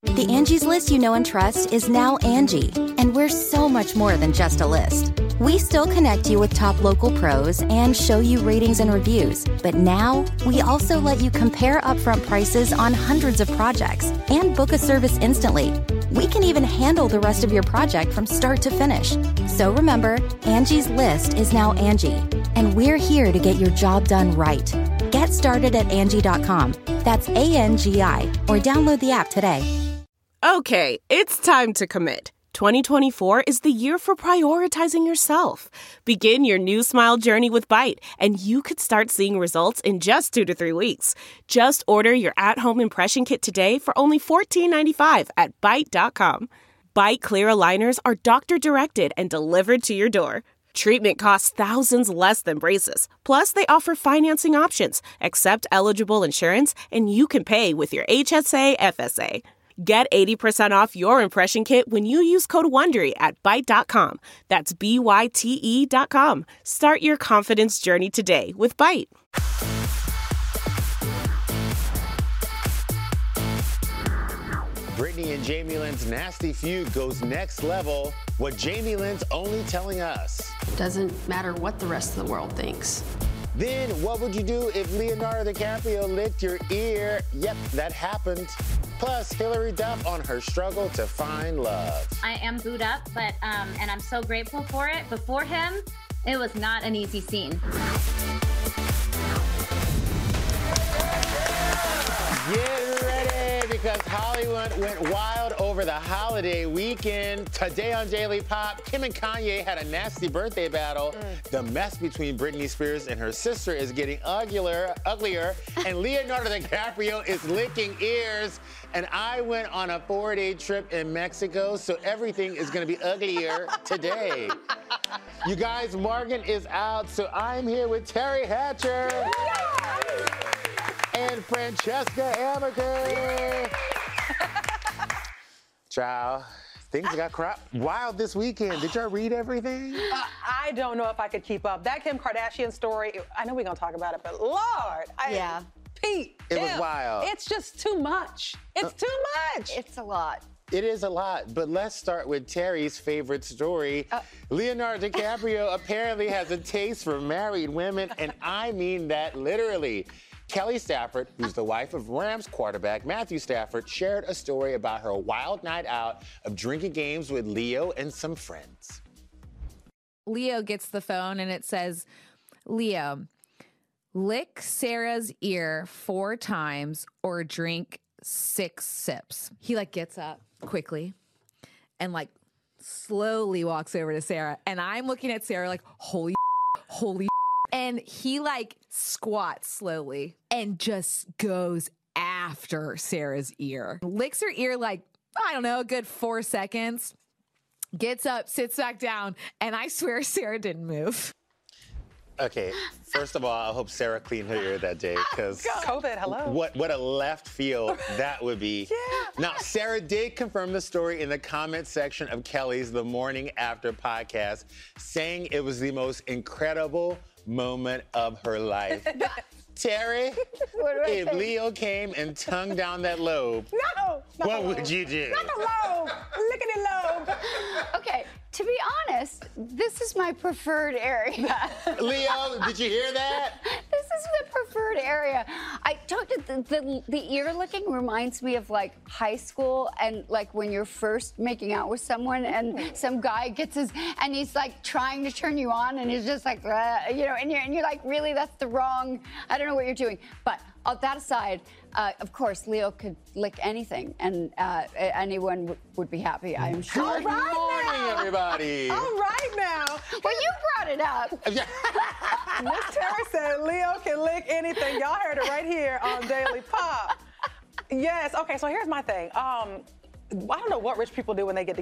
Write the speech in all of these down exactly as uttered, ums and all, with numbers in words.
The Angie's List you know and trust is now Angie, and we're so much more than just a list. We still connect you with top local pros and show you ratings and reviews, but now we also let you compare upfront prices on hundreds of projects and book a service instantly. We can even handle the rest of your project from start to finish. So remember, Angie's List is now Angie, and we're here to get your job done right. Get started at Angie dot com. That's A N G I, or download the app today. Okay, it's time to commit. twenty twenty-four is the year for prioritizing yourself. Begin your new smile journey with Byte, and you could start seeing results in just two to three weeks. Just order your at-home impression kit today for only fourteen ninety-five at Byte dot com. Byte Clear aligners are doctor-directed and delivered to your door. Treatment costs thousands less than braces. Plus, they offer financing options, accept eligible insurance, and you can pay with your H S A F S A. Get eighty percent off your impression kit when you use code WONDERY at Byte dot com. That's B Y T E dot com. Start your confidence journey today with Byte. Britney and Jamie Lynn's nasty feud goes next level. What Jamie Lynn's only telling us. Doesn't matter what the rest of the world thinks. Then what would you do if Leonardo DiCaprio licked your ear? Yep, that happened. Plus, Hilary Duff on her struggle to find love. I am booed up, but um, and I'm so grateful for it. But for him, it was not an easy scene. Get ready, because Hollywood went wild over the holiday weekend. Today on Daily Pop, Kim and Kanye had a nasty birthday battle. Mm. The mess between Britney Spears and her sister is getting uglier, uglier, and Leonardo DiCaprio is licking ears. And I went on a four-day trip in Mexico, so everything is gonna be uglier today. You guys, Morgan is out, so I'm here with Terry Hatcher. And Francesca Amaker. Ciao. Things got crap wild this weekend. Did y'all read everything? Uh, I don't know if I could keep up. That Kim Kardashian story, I know we're gonna talk about it, but Lord. I, yeah. Pete. It Kim, was wild. It's just too much. It's uh, too much. It's a lot. It is a lot, but let's start with Terry's favorite story. Uh, Leonardo DiCaprio apparently has a taste for married women, and I mean that literally. Kelly Stafford, who's the wife of Rams quarterback Matthew Stafford, shared a story about her wild night out of drinking games with Leo and some friends. Leo gets the phone and it says, Leo, lick Sarah's ear four times or drink six sips. He like gets up quickly and like slowly walks over to Sarah. And I'm looking at Sarah like, holy, holy. And he like squats slowly and just goes after Sarah's ear. Licks her ear like, I don't know, a good four seconds. Gets up, sits back down, and I swear Sarah didn't move. Okay, first of all, I hope Sarah cleaned her ear that day, because COVID, hello. What what a left field that would be. Yeah. Now, Sarah did confirm the story in the comment section of Kelly's The Morning After podcast, saying it was the most incredible moment of her life. Terry, if say? Leo came and tongued down that lobe, No! what would you do? Not the lobe! Lickety lobe! Okay, to be honest, this is my preferred area. Leo, did you hear that? This is the preferred area. I talked to the, the, the ear licking reminds me of like high school and like when you're first making out with someone and some guy gets his, and he's like trying to turn you on and he's just like, uh, you know, and you're, and you're like, really, that's the wrong, I don't know what you're doing. But uh, that aside, uh, of course, Leo could lick anything and uh, anyone w- would be happy, I am sure. All right Good morning, now. everybody. All right now. Well, you brought it up. Miss Terry said Leo can lick anything. Y'all heard it right here on Daily Pop. Yes, okay, so here's my thing. Um, I don't know what rich people do when they get together.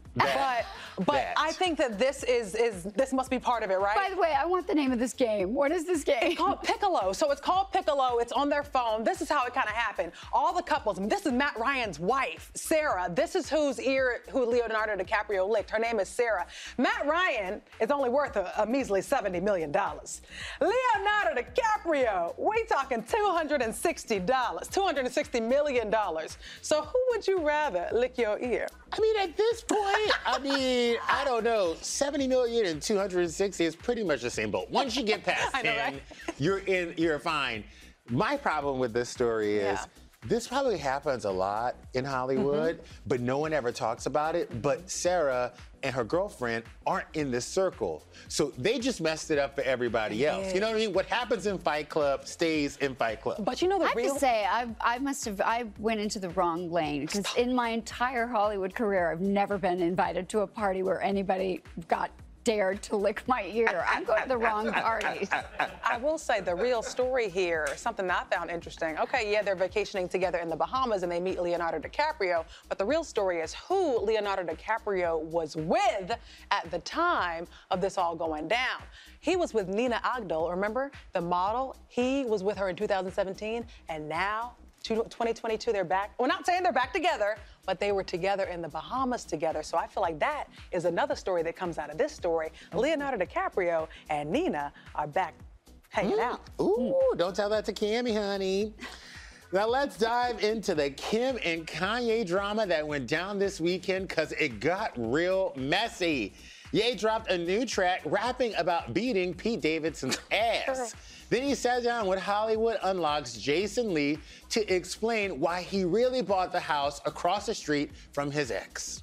But but That. I think that this is is this must be part of it, right? By the way, I want the name of this game. What is this game? It's called Piccolo. So it's called Piccolo. It's on their phone. This is how it kind of happened. All the couples. This is Matt Ryan's wife, Sarah. This is whose ear who Leonardo DiCaprio licked. Her name is Sarah. Matt Ryan is only worth a, a measly seventy million dollars. Leonardo DiCaprio, we talking two hundred sixty dollars, two hundred sixty million dollars. So who would you rather lick your ear? I mean, at this point, I mean, I don't know. seventy million and two hundred sixty is pretty much the same boat. Once you get past I know, ten, right? you're in, you're fine. My problem with this story is Yeah. this probably happens a lot in Hollywood, Mm-hmm. but no one ever talks about it. But Sarah and her girlfriend aren't in this circle. So they just messed it up for everybody else. You know what I mean? What happens in Fight Club stays in Fight Club. But you know the I have real. to say, I, I must have, I went into the wrong lane because in my entire Hollywood career, I've never been invited to a party where anybody got dared to lick my ear. I'm going to the wrong party. I will say the real story here, something that I found interesting. Okay, yeah, they're vacationing together in the Bahamas and they meet Leonardo DiCaprio, but the real story is who Leonardo DiCaprio was with at the time of this all going down. He was with Nina Agdal, remember, the model? He was with her in two thousand seventeen, and now, twenty twenty-two, they're back. We're not saying they're back together, but they were together in the Bahamas together. So I feel like that is another story that comes out of this story. Leonardo DiCaprio and Nina are back hanging out. Ooh, don't tell that to Cammie, honey. Now let's dive into the Kim and Kanye drama that went down this weekend because it got real messy. Ye dropped a new track rapping about beating Pete Davidson's ass. Then he sat down with Hollywood Unlocked's Jason Lee to explain why he really bought the house across the street from his ex.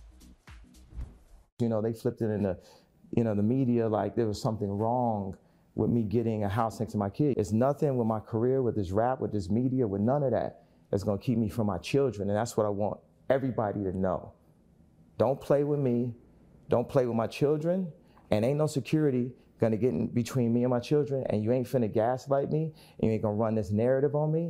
You know, they flipped it in the, you know, the media like there was something wrong with me getting a house next to my kid. It's nothing with my career, with this rap, with this media, with none of that that's gonna keep me from my children. And that's what I want everybody to know. Don't play with me, don't play with my children, and ain't no security gonna get in between me and my children, and you ain't finna gaslight me, and you ain't gonna run this narrative on me.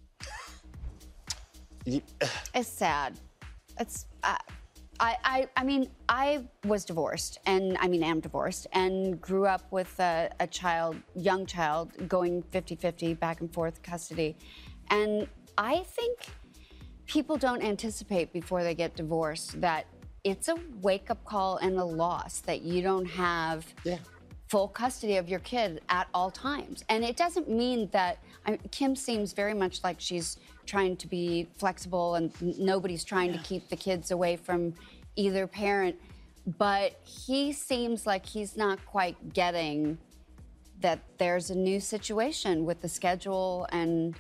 It's sad. It's, uh, I, I, I mean, I was divorced, and I mean, am divorced, and grew up with a, a child, young child, going fifty-fifty back and forth custody. And I think people don't anticipate before they get divorced that it's a wake-up call and a loss that you don't have Yeah. full custody of your kid at all times. And it doesn't mean that, I, Kim seems very much like she's trying to be flexible and n- nobody's trying to keep the kids away from either parent, but he seems like he's not quite getting that there's a new situation with the schedule and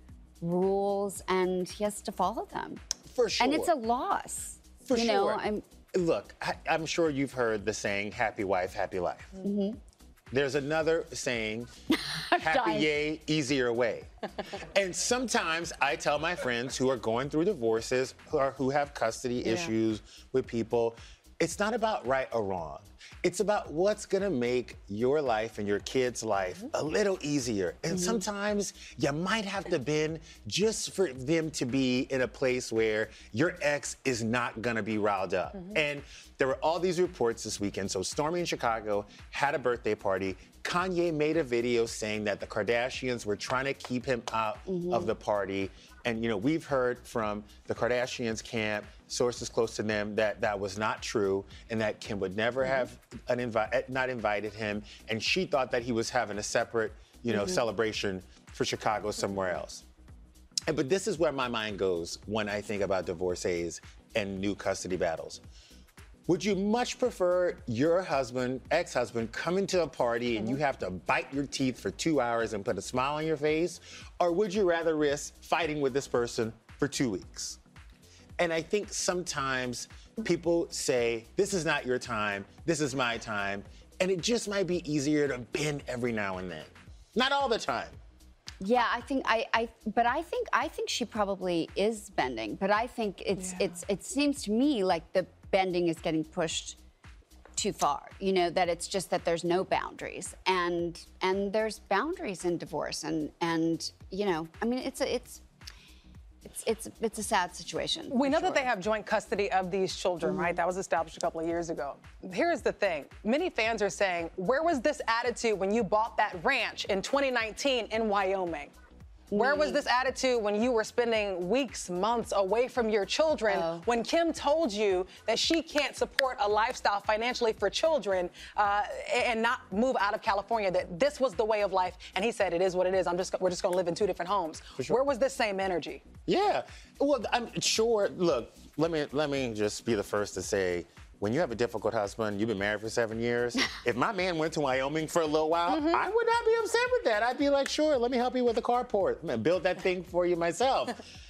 rules and he has to follow them. For sure. And it's a loss. For you sure. know, I'm, Look, I, I'm sure you've heard the saying, happy wife, happy life. Mm-hmm. There's another saying, happy dying. yay, easier way. And sometimes I tell my friends who are going through divorces or who have custody Yeah. issues with people, it's not about right or wrong. It's about what's gonna make your life and your kids' life a little easier. And sometimes you might have to bend just for them to be in a place where your ex is not gonna be riled up. And there were all these reports this weekend. So Stormy in Chicago had a birthday party. Kanye made a video saying that the Kardashians were trying to keep him out of the party. And, you know, we've heard from the Kardashians camp, sources close to them, that that was not true and that Kim would never have an invi- not invited him. And she thought that he was having a separate, you know, celebration for Chicago somewhere else. And, but this is where my mind goes when I think about divorcees and new custody battles. Would you much prefer your husband, ex-husband, coming to a party and you have to bite your teeth for two hours and put a smile on your face? Or would you rather risk fighting with this person for two weeks? And I think sometimes people say, this is not your time, this is my time. And it just might be easier to bend every now and then. Not all the time. Yeah, I think I, I, but I think I think she probably is bending. But I think it's it's it seems to me like the bending is getting pushed too far. You know, that it's just that there's no boundaries, and and there's boundaries in divorce, and and you know, I mean, it's a, it's It's it's it's a sad situation. We know sure. that they have joint custody of these children, mm-hmm. right? That was established a couple of years ago. Here's the thing. Many fans are saying, where was this attitude when you bought that ranch in twenty nineteen in Wyoming? Where was this attitude when you were spending weeks, months away from your children, oh. when Kim told you that she can't support a lifestyle financially for children uh, and not move out of California, that this was the way of life, and he said, it is what it is, I'm just, we're just gonna live in two different homes. Sure. Where was this same energy? Yeah, well, I'm sure, look, let me, let me just be the first to say, when you have a difficult husband, you've been married for seven years, if my man went to Wyoming for a little while, mm-hmm. I would not be upset with that. I'd be like, sure, let me help you with the carport. I'm gonna build that thing for you myself.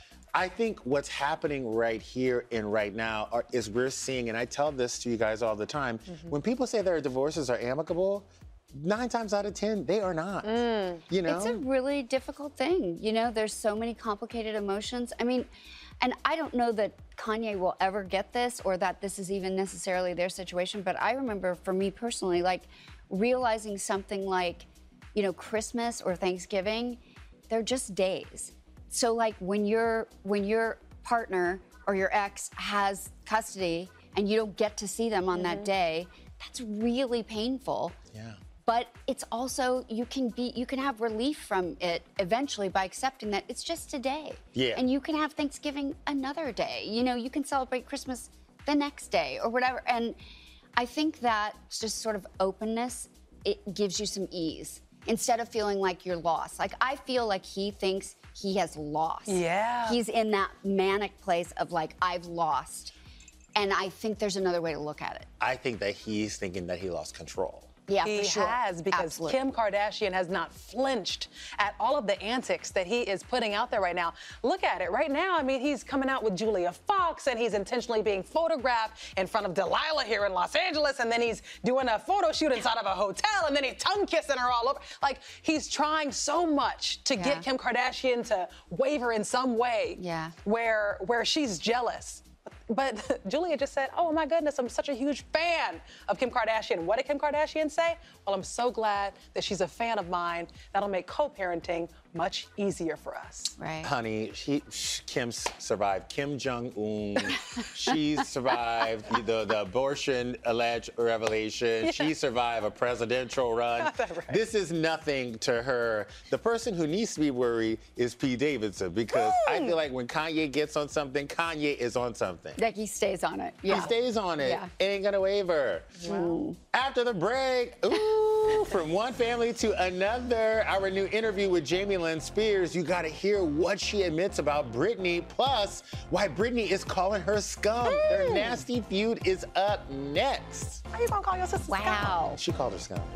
I think what's happening right here and right now are, is we're seeing, and I tell this to you guys all the time, mm-hmm. when people say their divorces are amicable, nine times out of ten, they are not. Mm. You know? It's a really difficult thing. You know, there's so many complicated emotions. I mean, and I don't know that Kanye will ever get this or that this is even necessarily their situation, but I remember for me personally, like realizing something like, you know, Christmas or Thanksgiving, they're just days. So like when your when your partner or your ex has custody and you don't get to see them on mm-hmm. that day, that's really painful. Yeah. But it's also, you can be, you can have relief from it eventually by accepting that it's just a day. Yeah. And you can have Thanksgiving another day. You know, you can celebrate Christmas the next day or whatever. And I think that just sort of openness, it gives you some ease instead of feeling like you're lost. Like, I feel like he thinks he has lost. Yeah. He's in that manic place of like, I've lost. And I think there's another way to look at it. I think that he's thinking that he lost control. Yeah, he for sure. has, because Absolutely. Kim Kardashian has not flinched at all of the antics that he is putting out there right now. Look at it right now. I mean, he's coming out with Julia Fox, and he's intentionally being photographed in front of Delilah here in Los Angeles, and then he's doing a photo shoot inside of a hotel, and then he's tongue kissing her all over. Like, he's trying so much to yeah. get Kim Kardashian to waver in some way, yeah. where where she's jealous. But Julia just said, oh my goodness, I'm such a huge fan of Kim Kardashian. What did Kim Kardashian say? Well, I'm so glad that she's a fan of mine. That'll make co-parenting much easier for us. Right. Honey, she, she Kim survived Kim Jong-un. She survived the, the abortion alleged revelation. Yeah. She survived a presidential run. Right. This is nothing to her. The person who needs to be worried is Pete Davidson, because mm. I feel like when Kanye gets on something, Kanye is on something. Like he stays on it. Yeah. He stays on it. Yeah. Ain't gonna waver. Wow. After the break, ooh, from one family to another, our new interview with Jamie Lynn Spears. You gotta hear what she admits about Britney, plus why Britney is calling her scum. Mm. Their nasty feud is up next. How you gonna call your sister Wow. scum? She called her scum.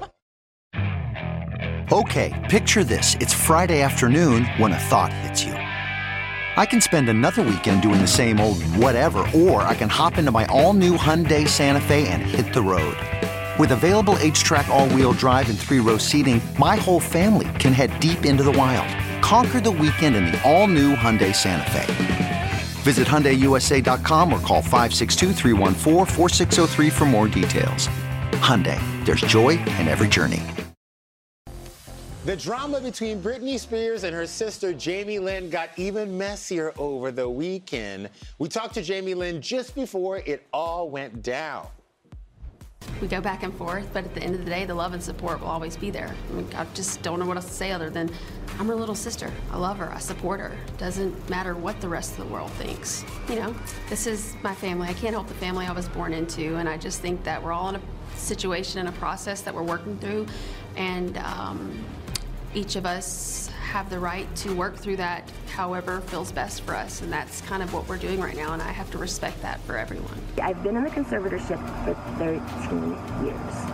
Okay, picture this. It's Friday afternoon when a thought hits you. I can spend another weekend doing the same old whatever, or I can hop into my all-new Hyundai Santa Fe and hit the road. With available H-Track all-wheel drive and three-row seating, my whole family can head deep into the wild. Conquer the weekend in the all-new Hyundai Santa Fe. Visit Hyundai U S A dot com or call five six two, three one four, four six zero three for more details. Hyundai, there's joy in every journey. The drama between Britney Spears and her sister Jamie Lynn got even messier over the weekend. We talked to Jamie Lynn just before it all went down. We go back and forth, but at the end of the day, the love and support will always be there. I mean, I just don't know what else to say other than I'm her little sister. I love her. I support her. Doesn't matter what the rest of the world thinks. You know, this is my family. I can't help the family I was born into, and I just think that we're all in a situation and a process that we're working through, and um, each of us have the right to work through that however feels best for us, and that's kind of what we're doing right now, and I have to respect that for everyone. I've been in the conservatorship for thirteen years.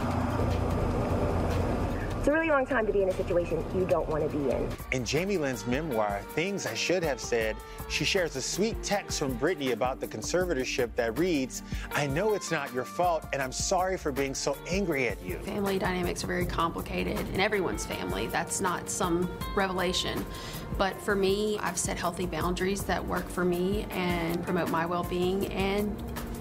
It's a really long time to be in a situation you don't want to be in. In Jamie Lynn's memoir, Things I Should Have Said, she shares a sweet text from Britney about the conservatorship that reads, I know it's not your fault, and I'm sorry for being so angry at you. Family dynamics are very complicated in everyone's family. That's not some revelation. But for me, I've set healthy boundaries that work for me and promote my well-being, and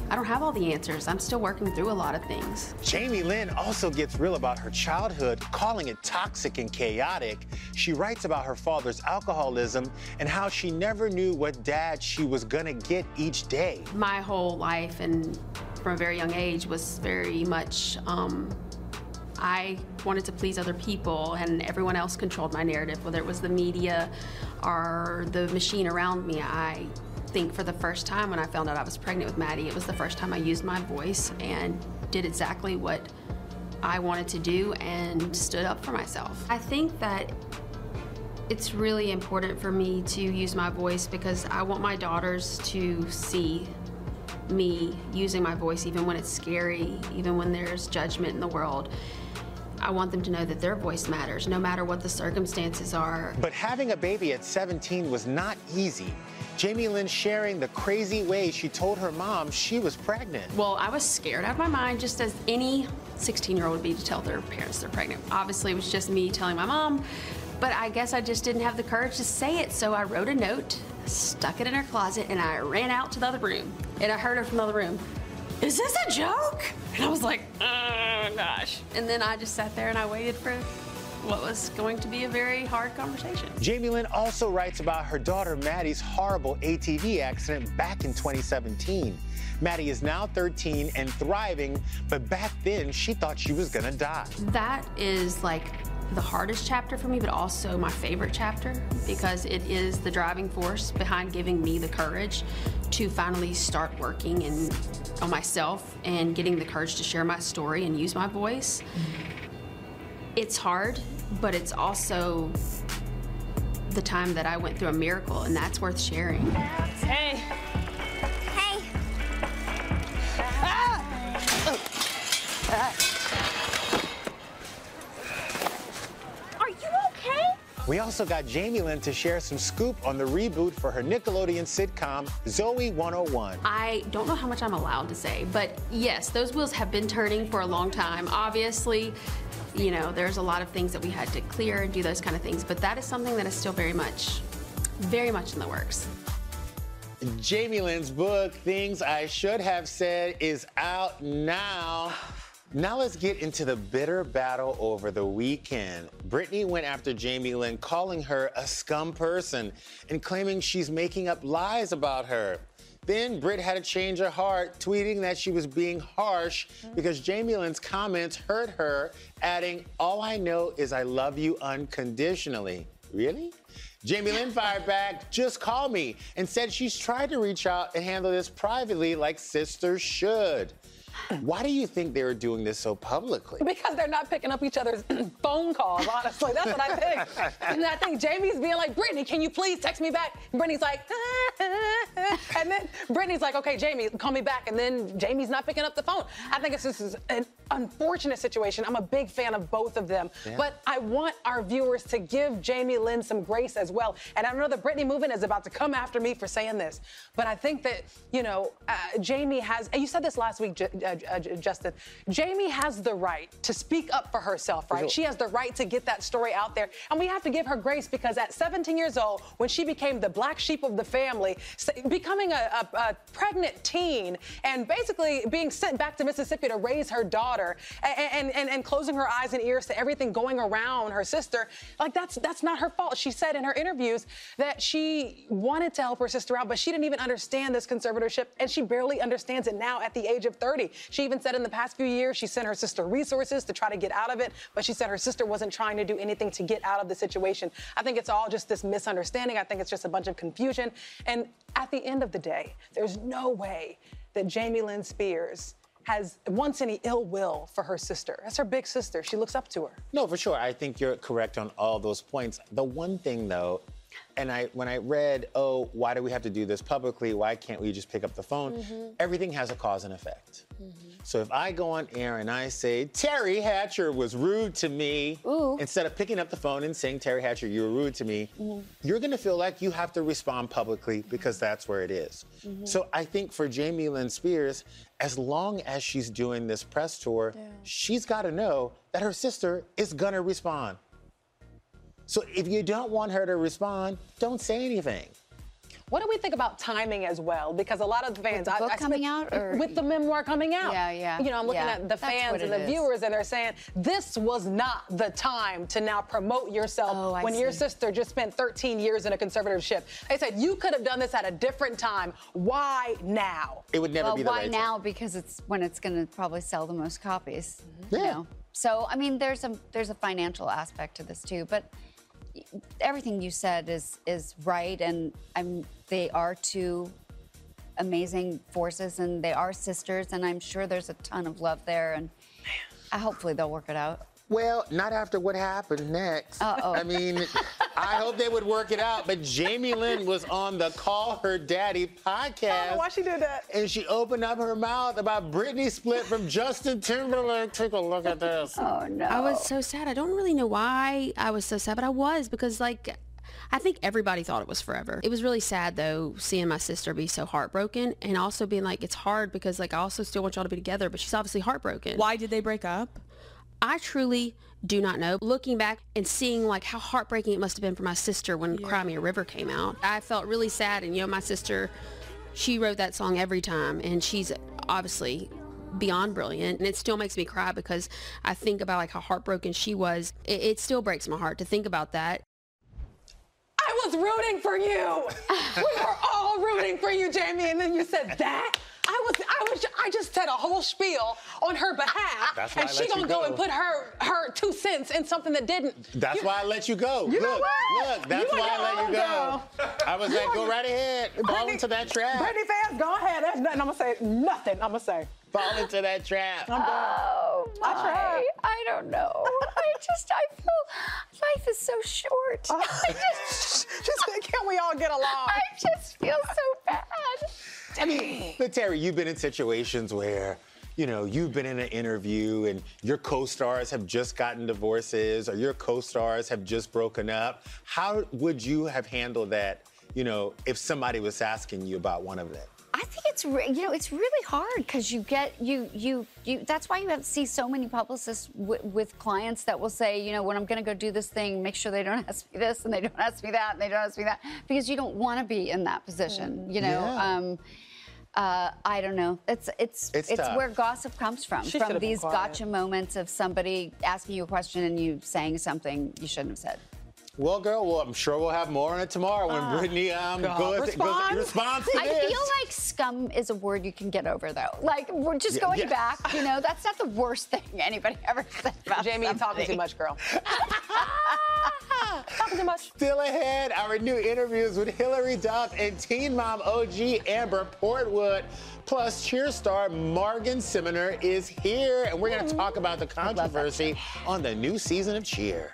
I don't have all the answers. I'm still working through a lot of things. Jamie Lynn also gets real about her childhood, calling it toxic and chaotic. She writes about her father's alcoholism and how she never knew what dad she was gonna get each day. My whole life and from a very young age was very much, um, I wanted to please other people and everyone else controlled my narrative, whether it was the media or the machine around me. I think for the first time when I found out I was pregnant with Maddie, it was the first time I used my voice and did exactly what I wanted to do and stood up for myself. I think that it's really important for me to use my voice because I want my daughters to see me using my voice even when it's scary, even when there's judgment in the world. I want them to know that their voice matters, no matter what the circumstances are. But having a baby at seventeen was not easy. Jamie Lynn sharing the crazy way she told her mom she was pregnant. Well, I was scared out of my mind, just as any sixteen-year-old would be to tell their parents they're pregnant. Obviously, it was just me telling my mom, but I guess I just didn't have the courage to say it, so I wrote a note, stuck it in her closet, and I ran out to the other room. And I heard her from the other room, "Is this a joke?" And I was like, oh gosh. And then I just sat there and I waited for what was going to be a very hard conversation. Jamie Lynn also writes about her daughter Maddie's horrible A T V accident back in twenty seventeen. Maddie is now thirteen and thriving, but back then she thought she was gonna die. That is like the hardest chapter for me, but also my favorite chapter because it is the driving force behind giving me the courage to finally start working and on myself and getting the courage to share my story and use my voice. It's hard, but it's also the time that I went through a miracle, and that's worth sharing. Hey. Hey. Ah! Oh. Ah. Are you okay? We also got Jamie Lynn to share some scoop on the reboot for her Nickelodeon sitcom, Zoe one oh one. I don't know how much I'm allowed to say, but yes, those wheels have been turning for a long time. Obviously, you know, there's a lot of things that we had to clear and do those kind of things, but that is something that is still very much, very much in the works. Jamie Lynn's book, Things I Should Have Said, is out now. Now let's get into the bitter battle over the weekend. Britney went after Jamie Lynn, calling her a scum person and claiming she's making up lies about her. Then Brit had to change her heart, tweeting that she was being harsh because Jamie Lynn's comments hurt her, adding, "All I know is I love you unconditionally." Really? Jamie Lynn fired back, "Just call me," and said she's tried to reach out and handle this privately like sisters should. Why do you think they were doing this so publicly? Because they're not picking up each other's phone calls, honestly. That's what I think. And I think Jamie's being like, "Brittany, can you please text me back?" And Brittany's like, and then Brittany's like, "Okay, Jamie, call me back." And then Jamie's not picking up the phone. I think it's just an unfortunate situation. I'm a big fan of both of them. Yeah. But I want our viewers to give Jamie Lynn some grace as well. And I know the Britney movement is about to come after me for saying this. But I think that, you know, uh, Jamie has, and you said this last week, J- uh, Uh, Justin, Jamie has the right to speak up for herself, right? Sure. She has the right to get that story out there. And we have to give her grace because at seventeen years old, when she became the black sheep of the family, becoming a, a, a pregnant teen and basically being sent back to Mississippi to raise her daughter and, and, and closing her eyes and ears to everything going around her sister, like that's, that's not her fault. She said in her interviews that she wanted to help her sister out, but she didn't even understand this conservatorship, and she barely understands it now at the age of thirty. She even said in the past few years she sent her sister resources to try to get out of it, but she said her sister wasn't trying to do anything to get out of the situation. I think it's all just this misunderstanding. I think it's just a bunch of confusion. And at the end of the day, there's no way that Jamie Lynn Spears has wants any ill will for her sister. That's her big sister. She looks up to her. No, for sure. I think you're correct on all those points. The one thing, though, and I when I read, oh, why do we have to do this publicly? Why can't we just pick up the phone? Mm-hmm. Everything has a cause and effect. Mm-hmm. So if I go on air and I say, Terry Hatcher was rude to me, Ooh. Instead of picking up the phone and saying, Terry Hatcher, you were rude to me, mm-hmm. you're gonna feel like you have to respond publicly because that's where it is. Mm-hmm. So I think for Jamie Lynn Spears, as long as she's doing this press tour, yeah. she's gotta know that her sister is gonna respond. So if you don't want her to respond, don't say anything. What do we think about timing as well? Because a lot of the fans, With the book I, I coming spent- out, or with the memoir coming out. Yeah, yeah. You know, I'm looking yeah. at the That's fans what and it the is. viewers, and they're saying this was not the time to now promote yourself Oh, I when your see. sister just spent thirteen years in a conservatorship. They said you could have done this at a different time. Why now? It would never Well, be the why right now? Because it's when it's going to probably sell the most copies. Yeah. You know? So I mean, there's a there's a financial aspect to this too, but everything you said is is right, and I'm they are two amazing forces, and they are sisters, and I'm sure there's a ton of love there, and uh, hopefully they'll work it out. Well, not after what happened next. Uh-oh. I mean, I hope they would work it out. But Jamie Lynn was on the Call Her Daddy podcast. Oh, why she did that? And she opened up her mouth about Britney split from Justin Timberlake. Take a look at this. Oh no! I was so sad. I don't really know why I was so sad, but I was because, like, I think everybody thought it was forever. It was really sad, though, seeing my sister be so heartbroken, and also being like, it's hard because, like, I also still want y'all to be together, but she's obviously heartbroken. Why did they break up? I truly do not know. Looking back and seeing like how heartbreaking it must have been for my sister when Yeah. Cry Me a River came out, I felt really sad. And, you know, my sister, she wrote that song every time, and she's obviously beyond brilliant, and it still makes me cry because I think about like how heartbroken she was. It, it still breaks my heart to think about that. I was rooting for you. We were all rooting for you, Jamie, and then you said that. I was, I was, I just said a whole spiel on her behalf, That's why and I she let you gonna go go. and put her her two cents in something that didn't. That's You- why I let you go. You know look, what? look, that's You why on I let your you own, go. I was like, go right ahead. Fall Brittany- into that trap. Brittany fans, go ahead. There's nothing I'm gonna say. Nothing I'm gonna say. Fall into that trap. Oh my! tried. I don't know. I just I feel life is so short. I just Just can we all get along? I just feel so bad. I mean, but Terry, you've been in situations where, you know, you've been in an interview and your co-stars have just gotten divorces or your co-stars have just broken up. How would you have handled that, you know, if somebody was asking you about one of them? I think it's re- you know it's really hard because you get you you you. That's why you have to see so many publicists w- with clients that will say, you know, when I'm going to go do this thing, make sure they don't ask me this and they don't ask me that and they don't ask me that, because you don't want to be in that position. You know. Yeah. Um, uh, I don't know. It's it's It's it's, tough. where gossip comes from. She from should've been these quiet. gotcha moments of somebody asking you a question and you saying something you shouldn't have said. Well, girl, well, I'm sure we'll have more on it tomorrow when Brittany um, God. goes, Responds? goes responds to I this. feel like scum is a word you can get over, though. Like, we're just Yeah, going yeah. back, you know, that's not the worst thing anybody ever said about Jamie, you're talking somebody. too much, girl. Talking too much. Still ahead, our new interviews with Hillary Duff and Teen Mom O G Amber Portwood. Plus, cheer star Morgan Simoner is here, and we're going to talk about the controversy on the new season of Cheer.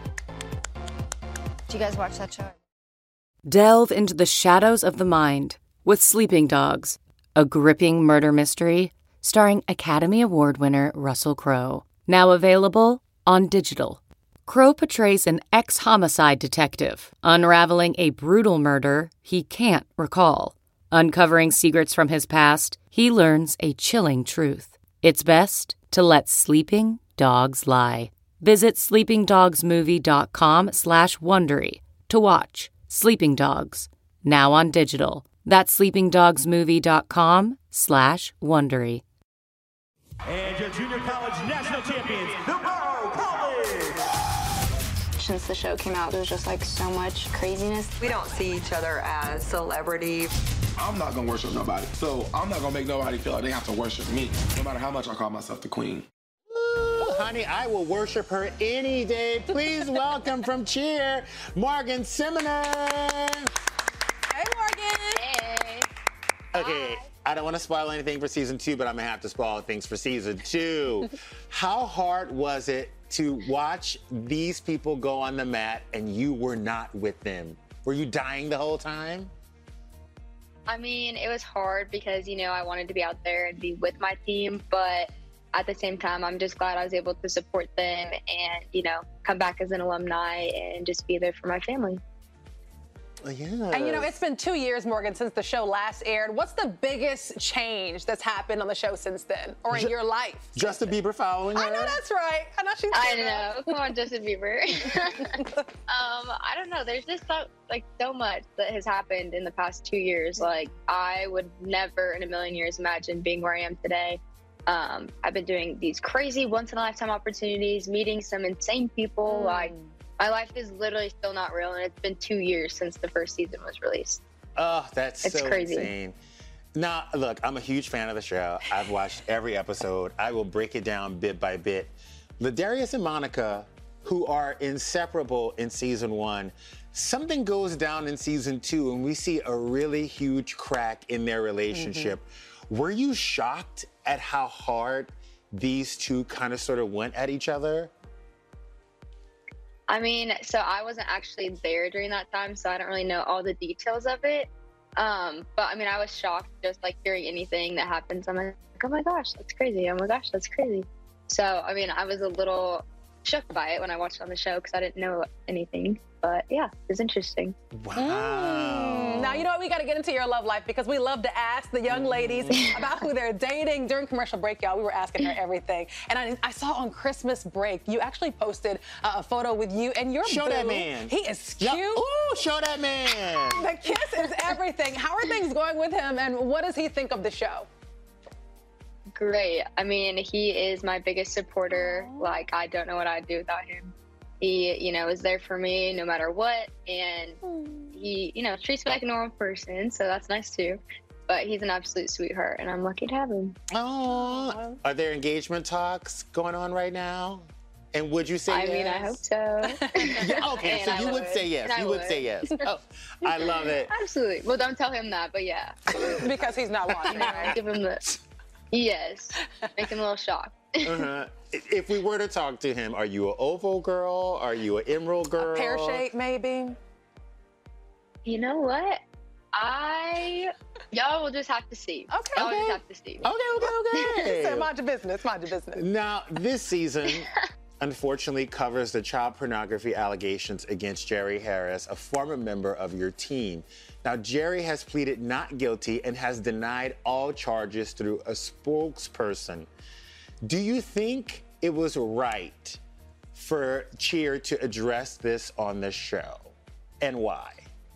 Do you guys watch that show? Delve into the shadows of the mind with Sleeping Dogs, a gripping murder mystery starring Academy Award winner Russell Crowe. Now available on digital. Crowe portrays an ex-homicide detective unraveling a brutal murder he can't recall. Uncovering secrets from his past, he learns a chilling truth. It's best to let sleeping dogs lie. Visit sleepingdogsmovie.com slash Wondery to watch Sleeping Dogs, now on digital. That's sleepingdogsmovie.com slash Wondery. And your junior college national champions, the Borough College. Since the show came out, there was just like so much craziness. We don't see each other as celebrity. I'm not gonna worship nobody, so I'm not gonna make nobody feel like they have to worship me, no matter how much I call myself the queen. Ooh, honey, I will worship her any day. Please welcome from Cheer, Morgan Simoner. Hey, Morgan. Hey. Okay, I don't want to spoil anything for season two, but I'm gonna have to spoil things for season two. How hard was it to watch these people go on the mat and you were not with them? Were you dying the whole time? I mean, it was hard because, you know, I wanted to be out there and be with my team, but at the same time, I'm just glad I was able to support them and, you know, come back as an alumni and just be there for my family. Yeah. And you know, it's been two years, Morgan, since the show last aired. What's the biggest change that's happened on the show since then, or in Ju- your life? Justin Bieber following her? I know that's right. I know she's. I know. Come on, Justin Bieber. um, I don't know. There's just so, like so much that has happened in the past two years. Like I would never in a million years imagine being where I am today. Um, I've been doing these crazy once in a lifetime opportunities, meeting some insane people. Mm. Like my life is literally still not real, and it's been two years since the first season was released. Oh, that's it's so crazy. insane. Now, look, I'm a huge fan of the show. I've watched every episode. I will break it down bit by bit. Ladarius and Monica, who are inseparable in season one, something goes down in season two, and we see a really huge crack in their relationship. Mm-hmm. Were you shocked at how hard these two kind of sort of went at each other? I mean, so I wasn't actually there during that time, so I don't really know all the details of it. Um, but I mean, I was shocked just like hearing anything that happens. I'm like, oh my gosh, that's crazy. Oh my gosh, that's crazy. So, I mean, I was a little shook by it when I watched it on the show because I didn't know anything. But yeah, it was interesting. Wow. Mm. Now, you know what? We got to get into your love life because we love to ask the young ladies about who they're dating. During commercial break, y'all, we were asking her everything. And I, I saw on Christmas break, you actually posted uh, a photo with you and your Show boo. that man. He is cute. Yep. Ooh, show that man. The kiss is everything. How are things going with him, and what does he think of the show? Great. I mean, he is my biggest supporter. Like, I don't know what I'd do without him. He, you know, is there for me no matter what, and he, you know, treats me like a normal person, so that's nice too. But he's an absolute sweetheart, and I'm lucky to have him. Oh, are there engagement talks going on right now? And would you say I yes? I mean, I hope so. Yeah, okay, so I you would. would say yes. And you I would. would say yes. Oh, I love it. Absolutely. Well, don't tell him that, but yeah. Because he's not watching. You know, Right? give him the yes. Make him a little shocked. Uh-huh. If we were to talk to him, are you an oval girl? Are you an emerald girl? A pear shape, maybe? You know what? I, y'all will just have to see. Okay. Y'all okay. just have to see. Okay, okay, okay. So mind your business, mind your business. Now, this season, unfortunately, covers the child pornography allegations against Jerry Harris, a former member of your team. Now, Jerry has pleaded not guilty and has denied all charges through a spokesperson. Do you think it was right for Cheer to address this on the show, and why?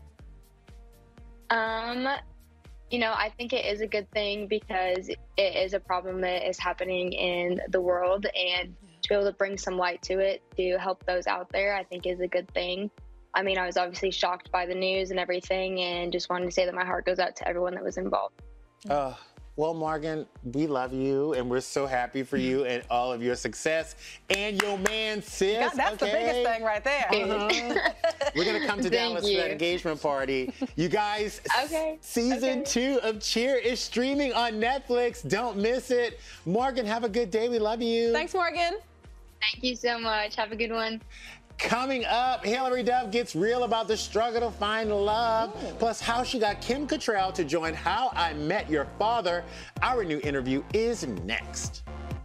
Um, you know, I think it is a good thing because it is a problem that is happening in the world, and to be able to bring some light to it to help those out there, I think is a good thing. I mean, I was obviously shocked by the news and everything, and just wanted to say that my heart goes out to everyone that was involved. Uh, well, Morgan, we love you, and we're so happy for you and all of your success and your man, sis. God, that's okay? the biggest thing right there. Uh-huh. We're going to come to Thank Dallas you. for that engagement party. You guys, okay. season okay. two of Cheer is streaming on Netflix. Don't miss it. Morgan, have a good day. We love you. Thanks, Morgan. Thank you so much. Have a good one. Coming up, Hilary Duff gets real about the struggle to find love, Ooh. plus how she got Kim Cattrall to join How I Met Your Father. Our new interview is next.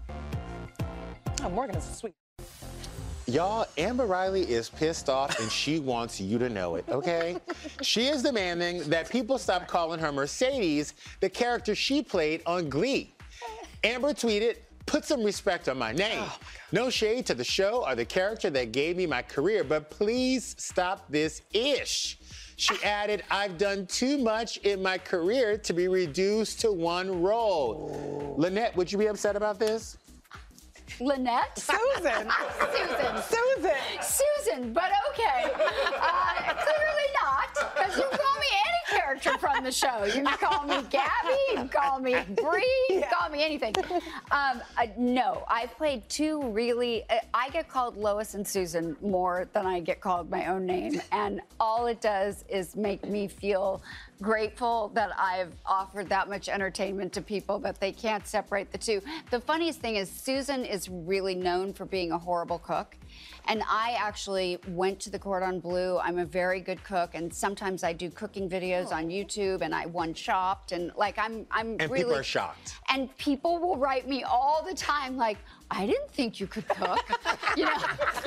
Oh, Morgan is sweet. Y'all, Amber Riley is pissed off and she wants you to know it, okay? She is demanding that people stop calling her Mercedes, the character she played on Glee. Amber tweeted, "Put some respect on my name. Oh my no shade to the show or the character that gave me my career, but please stop this ish." She added, "I've done too much in my career to be reduced to one role." Oh. Lynette, would you be upset about this? Lynette? Susan. Susan. Susan. Susan, but okay. Uh, clearly not, because you can call me any character from the show. You can call me Gabby, you can call me Bree, you can call me anything. Um, uh, no, I played two really, uh, I get called Lois and Susan more than I get called my own name, and all it does is make me feel grateful that I've offered that much entertainment to people that they can't separate the two. The funniest thing is Susan is really known for being a horrible cook. And I actually went to the Cordon Bleu. I'm a very good cook, and sometimes I do cooking videos oh. on YouTube, and I one shopped, and like I'm, I'm and really. people are shocked. And people will write me all the time, like, I didn't think you could cook. You know,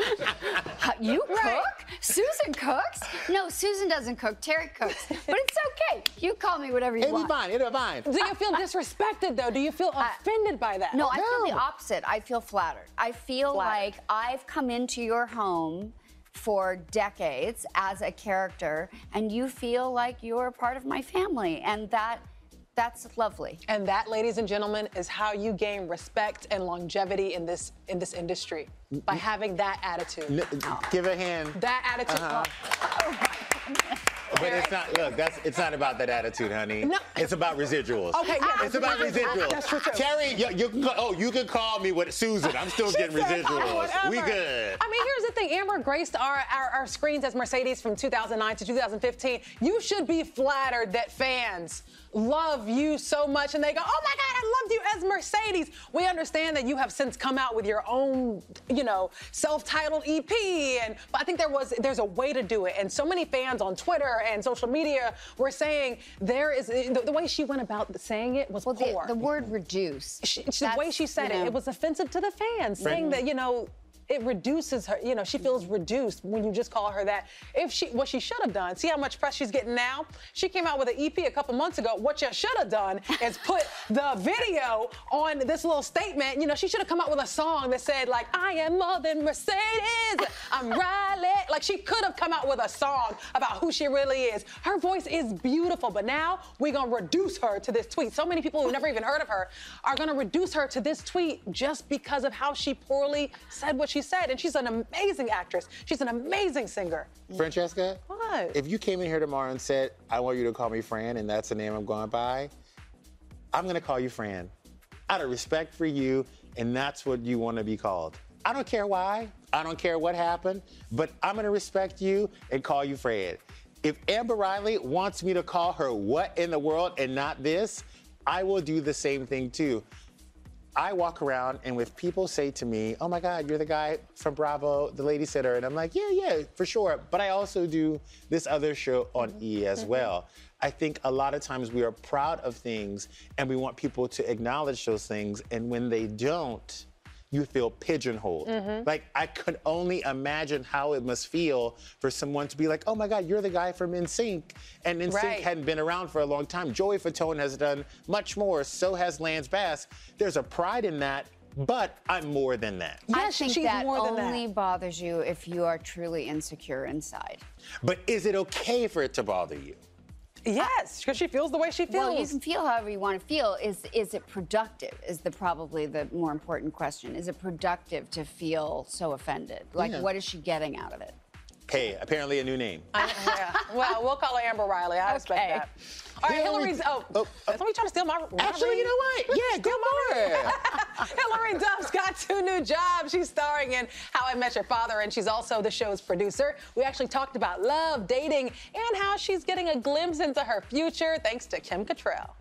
you cook? Right. Susan cooks? No, Susan doesn't cook. Terry cooks. But it's okay. You call me whatever you It'll want. be fine. It'll be fine. Do you feel disrespected, though? Do you feel offended by that? No, I feel the opposite. I feel flattered. I feel Flattered. like I've come into your home for decades as a character, and you feel like you're a part of my family, and that that's lovely. And that, ladies and gentlemen, is how you gain respect and longevity in this in this industry, by having that attitude. N- Give a hand. That attitude. Uh-huh. Oh, my goodness. But it's not, look, that's, it's not about that attitude, honey. No. It's about residuals. Okay, yeah. It's about residuals. That's true, too. Terry, you, you can, oh, you can call me with Susan. I'm still getting said, "Oh, residuals. whatever." We good. I mean, here's the thing. Amber graced our, our, our screens as Mercedes from two thousand nine to two thousand fifteen. You should be flattered that fans love you so much, and they go, oh my God, I loved you as Mercedes. We understand that you have since come out with your own, you know, self-titled E P, and but I think there was there's a way to do it. And so many fans on Twitter and social media were saying there is the, the way she went about saying it was well, poor. The, the word reduce. She, she, the way she said you it, know. it was offensive to the fans, saying that, you know, it reduces her, you know, she feels reduced when you just call her that. If she, what she should have done, see how much press she's getting now? She came out with an E P a couple months ago. What you should have done is put the video on this little statement. You know, she should have come out with a song that said, like, I am more than Mercedes, I'm Riley. Like, she could have come out with a song about who she really is. Her voice is beautiful, but now we're gonna reduce her to this tweet. So many people who never even heard of her are gonna reduce her to this tweet just because of how she poorly said what she said, and she's an amazing actress. She's an amazing singer. Francesca? What? If you came in here tomorrow and said, I want you to call me Fran, and that's the name I'm going by, I'm gonna call you Fran. Out of respect for you, and that's what you want to be called. I don't care why, I don't care what happened, but I'm gonna respect you and call you Fran. If Amber Riley wants me to call her what in the world and not this, I will do the same thing too. I walk around, and if people say to me, oh my God, you're the guy from Bravo, the lady sitter, and I'm like, yeah, yeah, for sure. But I also do this other show on E as well. I think a lot of times we are proud of things, and we want people to acknowledge those things, and when they don't, you feel pigeonholed. Mhm. Like, I could only imagine how it must feel for someone to be like, oh my God, you're the guy from N Sync. And N Sync Right. hadn't been around for a long time. Joey Fatone has done much more, so has Lance Bass. There's a pride in that, but I'm more than that. I think that only bothers you if you are truly insecure inside. But is it okay for it to bother you? Yes, because she feels the way she feels. Well, you can feel however you want to feel. Is is it productive? Is the probably the more important question. Is it productive to feel so offended? Like, Yeah. what is she getting out of it? Hey, apparently a new name. I, yeah. Well, we'll call her Amber Riley. I respect Okay. that. All right, Hillary's. Oh, oh. Somebody trying to steal my. my Actually, you know what? Yeah, go for it. Hillary Duff's got two new jobs. She's starring in How I Met Your Father, and she's also the show's producer. We actually talked about love, dating, and how she's getting a glimpse into her future thanks to Kim Cattrall.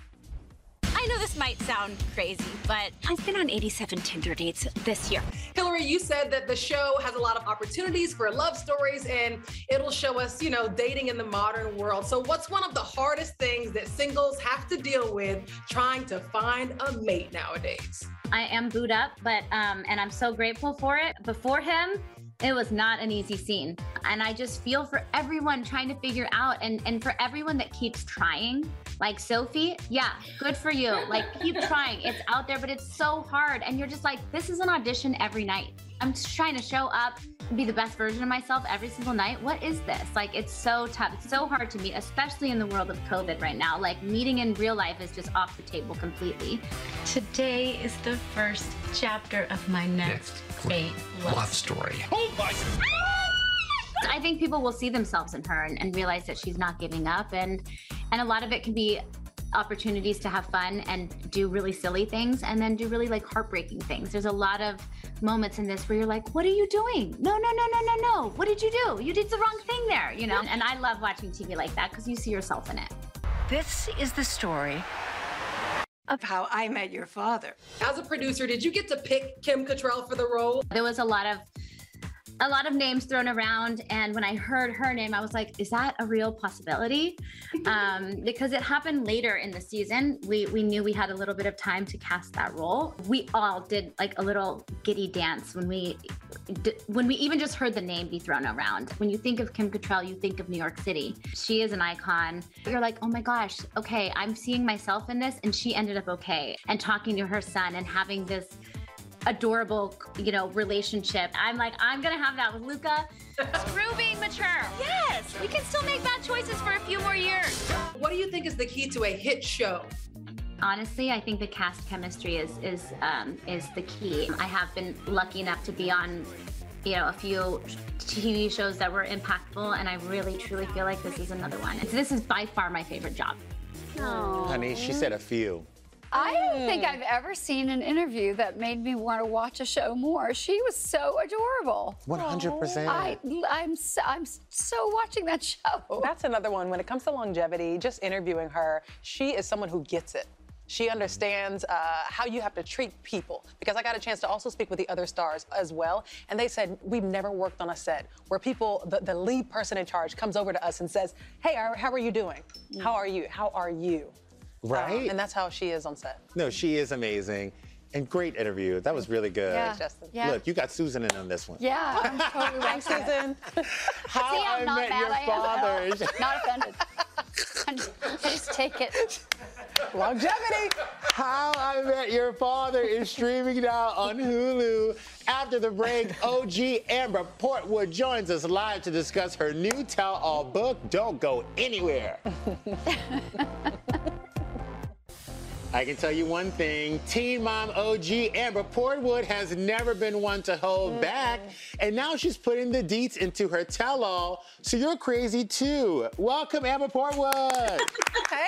I know this might sound crazy, but I've been on eighty-seven Tinder dates this year. Hillary, you said that the show has a lot of opportunities for love stories, and it'll show us, you know, dating in the modern world. So what's one of the hardest things that singles have to deal with trying to find a mate nowadays? I am booed up, but um, and I'm so grateful for it. Before him, it was not an easy scene. And I just feel for everyone trying to figure out, and, and for everyone that keeps trying, like Sophie, yeah, good for you. Like, keep trying. It's out there, but it's so hard. And you're just like, this is an audition every night. I'm just trying to show up and be the best version of myself every single night. What is this? Like, it's so tough. It's so hard to meet, especially in the world of COVID right now. Like, meeting in real life is just off the table completely. Today is the first chapter of my next great Love story. Oh my I think people will see themselves in her and, and realize that she's not giving up. And, and a lot of it can be opportunities to have fun and do really silly things, and then do really like heartbreaking things. There's a lot of moments in this where you're like, what are you doing? No, no, no, no, no, no. What did you do? You did the wrong thing there, you know? And I love watching T V like that because you see yourself in it. This is the story of How I Met Your Father. As a producer, did you get to pick Kim Cattrall for the role? There was a lot of a lot of names thrown around, and when I heard her name, I was like, is that a real possibility? Um, because it happened later in the season. We we knew we had a little bit of time to cast that role. We all did like a little giddy dance when we when we even just heard the name be thrown around. When you think of Kim Cattrall, you think of New York City. She is an icon. You're like, oh my gosh, okay, I'm seeing myself in this, and she ended up okay. And talking to her son and having this adorable, you know, relationship. I'm like, I'm gonna have that with Luca. Screw being mature. Yes, we can still make bad choices for a few more years. What do you think is the key to a hit show? Honestly, I think the cast chemistry is is um, is the key. I have been lucky enough to be on, you know, a few T V shows that were impactful, and I really truly feel like this is another one. This is by far my favorite job. Aww. Honey, she said a few. I don't think I've ever seen an interview that made me want to watch a show more. She was so adorable. one hundred percent. I, I'm, so, I'm so watching that show. That's another one. When it comes to longevity, just interviewing her, she is someone who gets it. She understands uh, how you have to treat people. Because I got a chance to also speak with the other stars as well. And they said, we've never worked on a set where people, the, the lead person in charge comes over to us and says, hey, how are you doing? How are you? How are you? Right. Um, and that's how she is on set. No, she is amazing. And great interview. That was really good. Yeah. Justin. Yeah. Look, you got Susan in on this one. Yeah, I'm totally Thanks, Susan. How See, I'm I not Met mad. Your I am Father. not offended. I just take it. Longevity. How I Met Your Father is streaming now on Hulu. After the break, O G Amber Portwood joins us live to discuss her new tell-all book. Don't go anywhere. I can tell you one thing, Teen Mom O G Amber Portwood has never been one to hold mm. back, and now she's putting the deets into her tell-all, so you're crazy too. Welcome, Amber Portwood. Hey,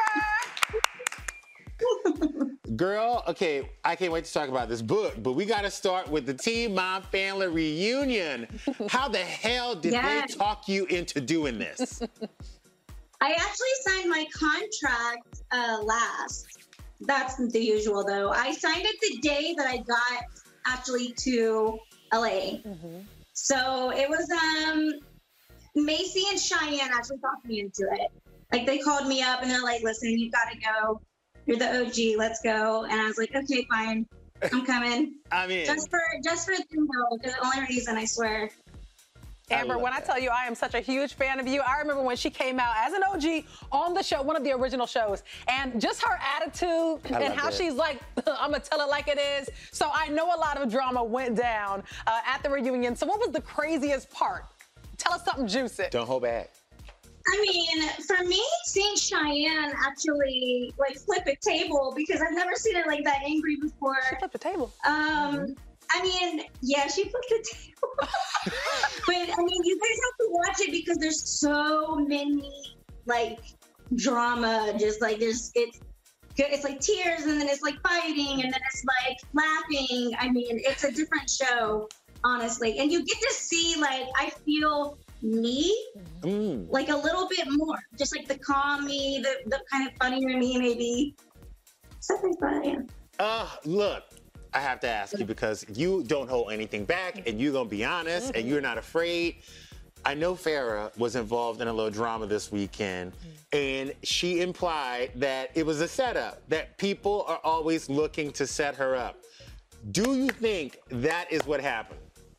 Amber. Girl, okay, I can't wait to talk about this book, but we gotta start with the Teen Mom family reunion. How the hell did yes. they talk you into doing this? I actually signed my contract uh, last. That's the usual, though. I signed it the day that I got actually to L A. Mm-hmm. So it was um, Macy and Cheyenne actually talked me into it. Like, they called me up and they're like, listen, you got to go. You're the O G. Let's go. And I was like, okay, fine. I'm coming. I mean, just for just for the the only reason, I swear. Amber, I when I that. tell you I am such a huge fan of you, I remember when she came out as an O G on the show, one of the original shows, and just her attitude I and how it. she's like, I'm gonna tell it like it is. So I know a lot of drama went down uh, at the reunion. So what was the craziest part? Tell us something juicy. Don't hold back. I mean, for me, seeing Cheyenne actually like flip a table, because I've never seen it like that angry before. She flipped the table. Um, mm-hmm. I mean, yeah, she flipped the table. But I mean, you guys have to watch it because there's so many like drama. Just like there's it's it's like tears, and then it's like fighting, and then it's like laughing. I mean, it's a different show, honestly, and you get to see like I feel. me mm. like a little bit more, just like the calm me, the, the kind of funnier me, maybe something funny. Uh, look, I have to ask you because you don't hold anything back and you're gonna be honest mm-hmm. and you're not afraid. I know Farrah was involved in a little drama this weekend mm-hmm. and she implied that it was a setup, that people are always looking to set her up. Do you think that is what happened?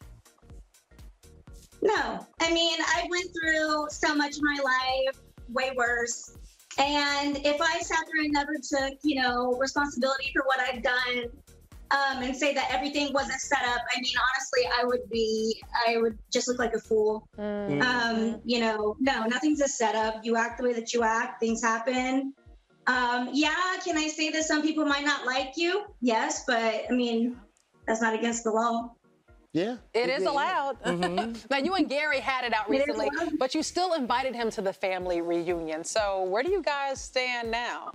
No, I mean, I went through so much of my life, way worse. And if I sat there and never took, you know, responsibility for what I've done um, and say that everything wasn't set up, I mean, honestly, I would be, I would just look like a fool. Mm-hmm. Um, you know, no, nothing's a setup. You act the way that you act, things happen. Um, yeah, can I say that some people might not like you? Yes, but I mean, that's not against the law. Yeah. It is allowed. Mm-hmm. Now, you and Gary had it out recently, it but you still invited him to the family reunion. So where do you guys stand now?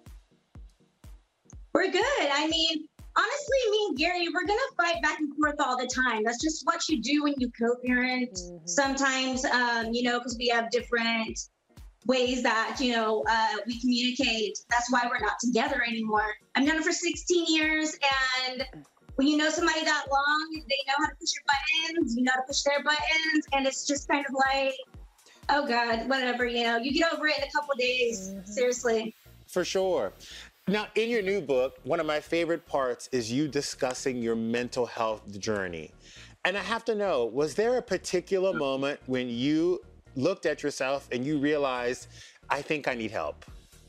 We're good. I mean, honestly, me and Gary, we're going to fight back and forth all the time. That's just what you do when you co-parent. Mm-hmm. Sometimes, um, you know, because we have different ways that, you know, uh, we communicate. That's why we're not together anymore. I've known him for sixteen years, and when you know somebody that long, they know how to push your buttons, you know how to push their buttons, and it's just kind of like, oh God, whatever, you know, you get over it in a couple of days, mm-hmm. seriously. For sure. Now, in your new book, one of my favorite parts is you discussing your mental health journey. And I have to know, was there a particular moment when you looked at yourself and you realized, I think I need help?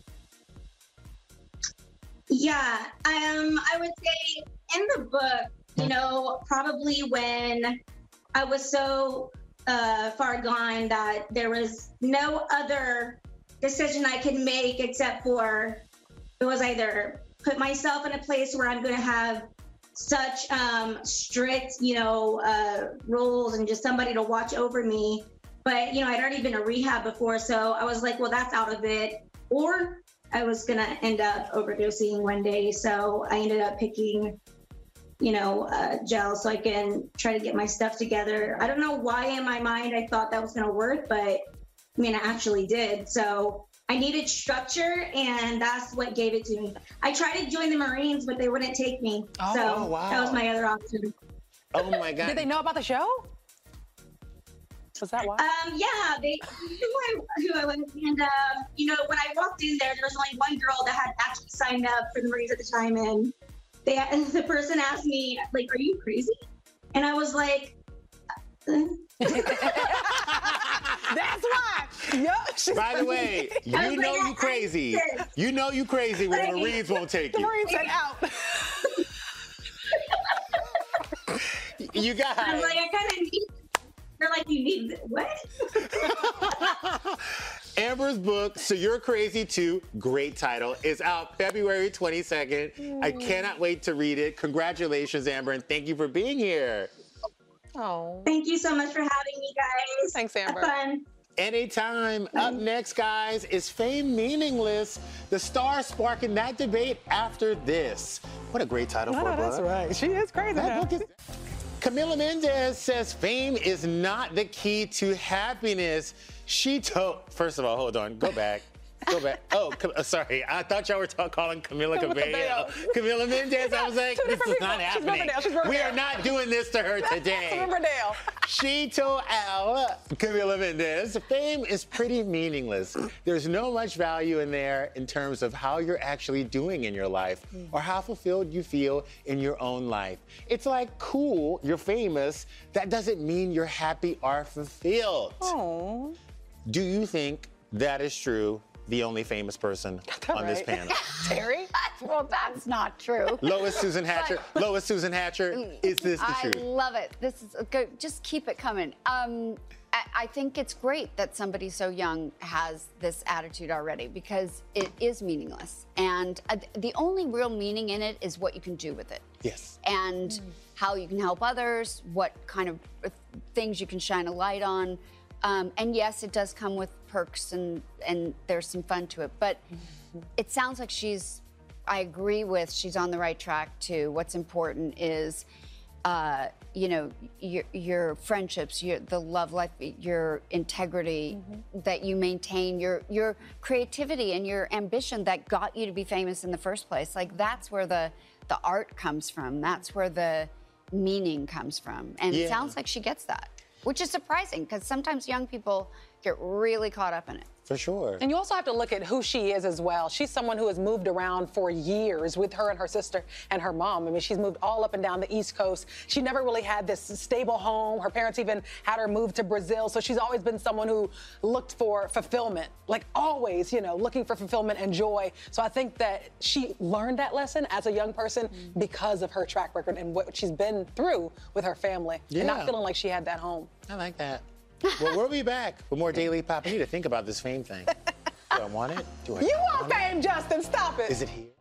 Yeah, um, I would say in the book, you know, probably when I was so uh, far gone that there was no other decision I could make except for it was either put myself in a place where I'm going to have such um, strict, you know, uh, rules and just somebody to watch over me. But, you know, I'd already been in rehab before, so I was like, well, that's out of it. Or I was going to end up overdosing one day. So I ended up picking, you know, uh, gel so I can try to get my stuff together. I don't know why in my mind I thought that was going to work, but I mean, I actually did. So I needed structure, and that's what gave it to me. I tried to join the Marines, but they wouldn't take me. Oh, so wow. that was my other option. Oh my God. Did they know about the show? Was that why? Um, yeah, they knew who I, who I was. And, uh, you know, when I walked in there, there was only one girl that had actually signed up for the Marines at the time. And they, and the person asked me, like, are you crazy? And I was like, uh. That's why. Yep. By the way, you know like, you crazy. You know you crazy when the Marines won't take you. The Marines said out. You got it. I was like, I kind of need. They're like, you need what? Amber's book, So You're Crazy Too, great title, is out February twenty-second. Mm. I cannot wait to read it. Congratulations, Amber, and thank you for being here. Oh. Thank you so much for having me, guys. Thanks, Amber. Have fun. Anytime. Up next, guys, is Fame Meaningless? The star sparking that debate after this. What a great title no, for a no, book. That's right. She is crazy. That book is... Camila Mendez says fame is not the key to happiness. She told, first of all, hold on, go back. Go back. Oh, sorry. I thought y'all were talk, calling Camila Cabello. Camila Mendez. I was like, this is not happening. We are not doing this to her today. Riverdale. She told Al, Camila Mendez, fame is pretty meaningless. There's no much value in there in terms of how you're actually doing in your life or how fulfilled you feel in your own life. It's like, cool, you're famous. That doesn't mean you're happy or fulfilled. Oh. Do you think that is true? The only famous person on right. this panel. Terry? Well, that's not true. Lois Susan Hatcher. But, Lois Susan Hatcher, is this the I truth? I love it. This is good. Just keep it coming. Um, I, I think it's great that somebody so young has this attitude already because it is meaningless. And uh, the only real meaning in it is what you can do with it. Yes. And mm. how you can help others, what kind of things you can shine a light on. Um, and yes, it does come with perks and, and there's some fun to it. But it sounds like she's, I agree with, she's on the right track too. What's important is, uh, you know, your, your friendships, your, the love life, your integrity, mm-hmm. that you maintain, your, your creativity and your ambition that got you to be famous in the first place. Like that's where the, the art comes from. That's where the meaning comes from. And yeah. it sounds like she gets that. Which is surprising, because sometimes young people get really caught up in it. For sure. And you also have to look at who she is as well. She's someone who has moved around for years with her and her sister and her mom. I mean, she's moved all up and down the East Coast. She never really had this stable home. Her parents even had her move to Brazil. So she's always been someone who looked for fulfillment, like always, you know, looking for fulfillment and joy. So I think that she learned that lesson as a young person mm-hmm. because of her track record and what she's been through with her family yeah. and not feeling like she had that home. I like that. Well, we'll be back with more Daily Pop. I need to think about this fame thing. Do I want it? Do I you want, want fame, it? Justin. Stop it. Is it here?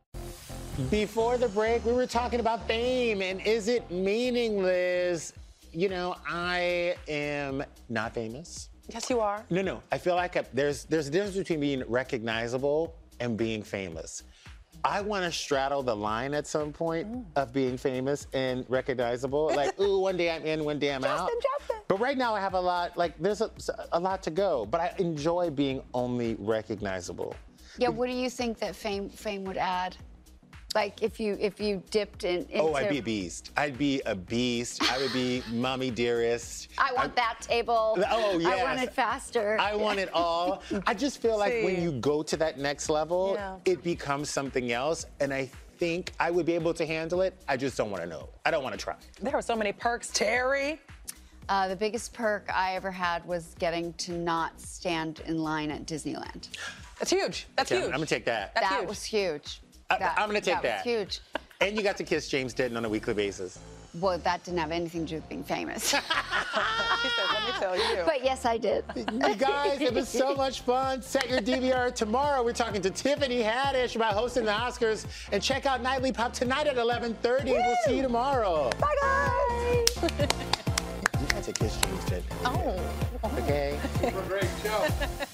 Before the break, we were talking about fame and is it meaningless? You know, I am not famous. Yes, you are. No, no. I feel like I, there's there's a difference between being recognizable and being famous. I want to straddle the line at some point mm. of being famous and recognizable. Like, ooh, one day I'm in, one day I'm Justin, out. Justin. But right now I have a lot, like, there's a, a lot to go. But I enjoy being only recognizable. Yeah, what do you think that fame fame would add? Like if you if you dipped in into... Oh, I'd be a beast. I'd be a beast. I would be mommy dearest. I want I, that table. Oh, yes. I want it faster. I want it all. I just feel like See. when you go to that next level, Yeah. it becomes something else. And I think I would be able to handle it. I just don't want to know. I don't want to try. There are so many perks, Terry. Uh, the biggest perk I ever had was getting to not stand in line at Disneyland. That's huge. That's Okay, huge. I'm going to take that. That's that huge. was huge. I, That- I'm going to take that. That was huge. And you got to kiss James Denton on a weekly basis. Well, that didn't have anything to do with being famous. She said, let me tell you. But yes, I did. You guys, it was so much fun. Set your D V R tomorrow. We're talking to Tiffany Haddish about hosting the Oscars. And check out Nightly Pop tonight at eleven thirty. We'll see you tomorrow. Bye, guys. You got to kiss James Denton. Oh. Okay. Great show.